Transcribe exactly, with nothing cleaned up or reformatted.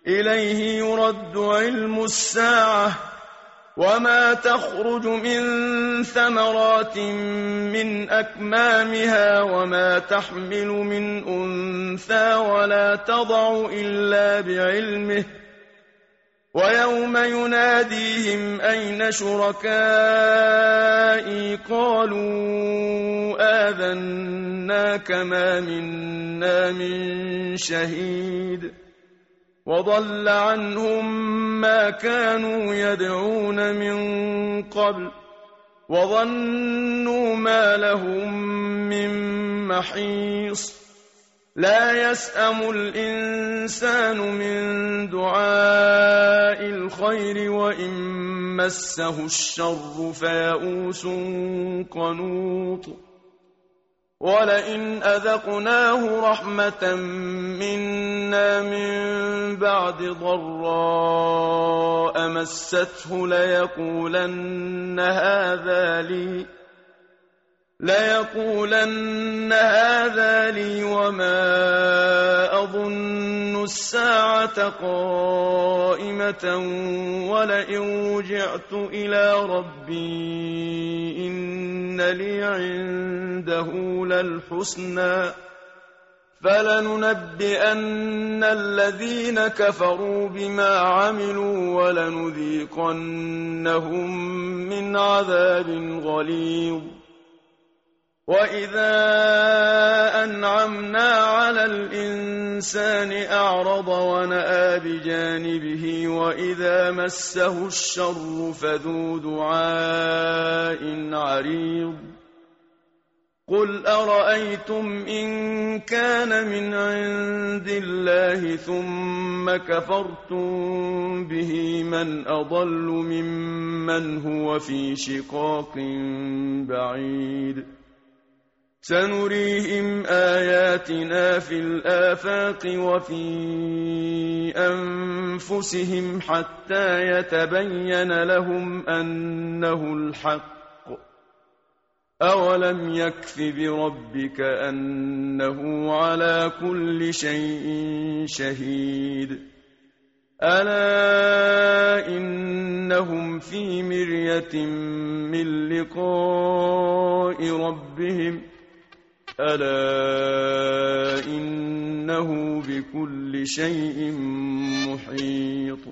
إليه يرد علم الساعة وما تخرج من ثمرات من أكمامها وما تحمل من أنثى ولا تضع إلا بعلمه ويوم يناديهم أين شركائي قالوا آذناك ما منا من شهيد وضل عنهم ما كانوا يدعون من قبل وظنوا ما لهم من محيص لا يسأم الإنسان من دعاء الخير وإن مسه الشر فيئوس قنوط ولئن أذقناه رحمة منا من بعد ضراء مسته ليقولن هذا لي ليقولن هذا لي وما أظن الساعة قائمة ولئن رجعت إلى ربي إن لي عنده للحسنى فلننبئن الذين كفروا بما عملوا ولنذيقنهم من عذاب غليظ وإذا أنعمنا على الإنسان أعرض ونأى بجانبه وإذا مسه الشر فذو دعاء عريض قل أرأيتم إن كان من عند الله ثم كفرتم به من أضل ممن هو في شقاق بعيد سنريهم آياتنا في الآفاق وفي أنفسهم حتى يتبين لهم أنه الحق أولم يكف بربك أنه على كل شيء شهيد ألا إنهم في مرية من لقاء ربهم ألا إنه بكل شيء محيط